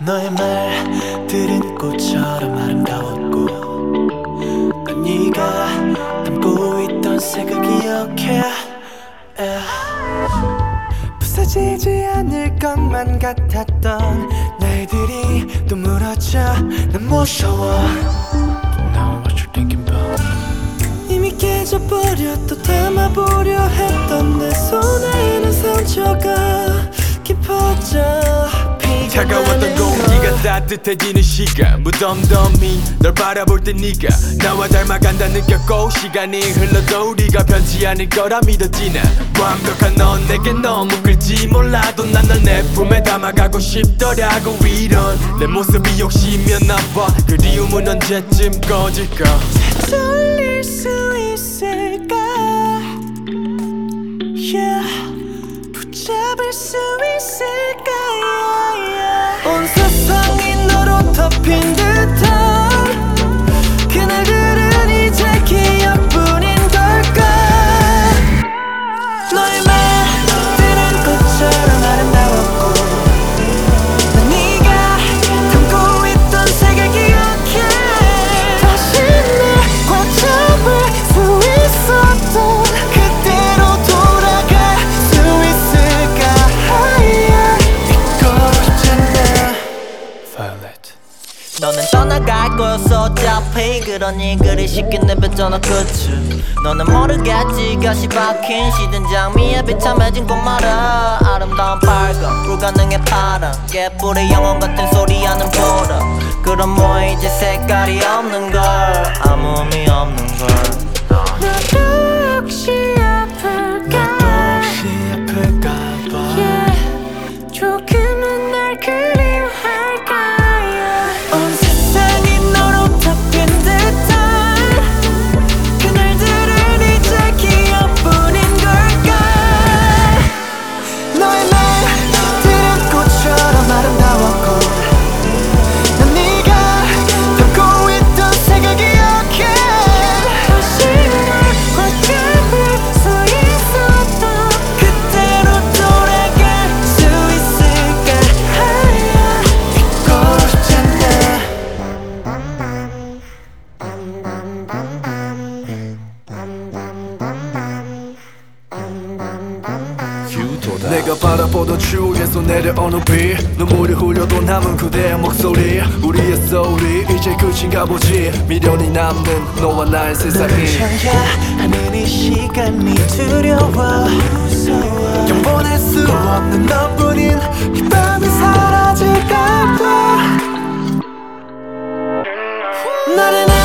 너의 말들은 꽃처럼 아름다웠고 난 네가 담고 있던 색을 기억해. 부서지지 않을 것만 같았던 날들이 또 무너져 난 무서워. Now what you thinking about? 이미 깨져버려 또 담아보려 했던 내 손에는 상처가 깊어져. 차가웠던 공기가 따뜻해지는 시간 무덤덤히 널 바라볼 때 네가 나와 닮아간다 느꼈고 시간이 흘러도 우리가 변치 않을 거라 믿었지. 난 완벽한 넌 내게 너무 끌지 몰라도 난 널 내 품에 담아가고 싶더라고. 이런 내 모습이 욕심이었나 봐. 그리움은 언제쯤 꺼질까? 되돌릴 수 있을까? Yeah. 붙잡을 수 있을까? 온 세상이 너로 덮인 듯한 그날들은 이제 기억뿐인 걸까? 너의 말들은 꽃처럼 아름다웠고 난 네가 담고 있던 색을 기억해. 다시 내과 잡을 수 있었던 그때로 돌아갈 수 있을까? 잊고 싶잖아. Violet. 너는 떠나갈 거였어 어차피. 그러니 그리 쉽게 내뱉잖아 그치. 너는 모르겠지 가시 박힌 시든 장미에 비참해진 꽃마다 아름다운 빨강 불가능해 파랑 깨뿌리 영혼 같은 소리하는 보라. 그럼 뭐해 이제 색깔이 없는 걸 아무 의미 없는 걸. 나도 혹시 아플까? Yeah. 조금은 날 그리워할까? 온 세상이 너로 덮인 듯한 그날들은 이제 기억뿐인 걸까? 너의 말들은 꽃처럼 아름다웠고 난 네가 담고 있던 색을 기억해. 다시 날과 잡을 수 있었던 그때로 돌아갈 수 있을까? 잊고 싶잖아. 내가 바라보던 추억에서 내려오는 비 눈물이 흘려도 남은 그대의 목소리 우리의 소리 이제 끝인가 보지. 미련이 남는 너와 나의 세상이 멈춰야 하는 이 시간이 두려워. 영원할 수 없는 너뿐인 이 밤이 사라질까 봐. 나를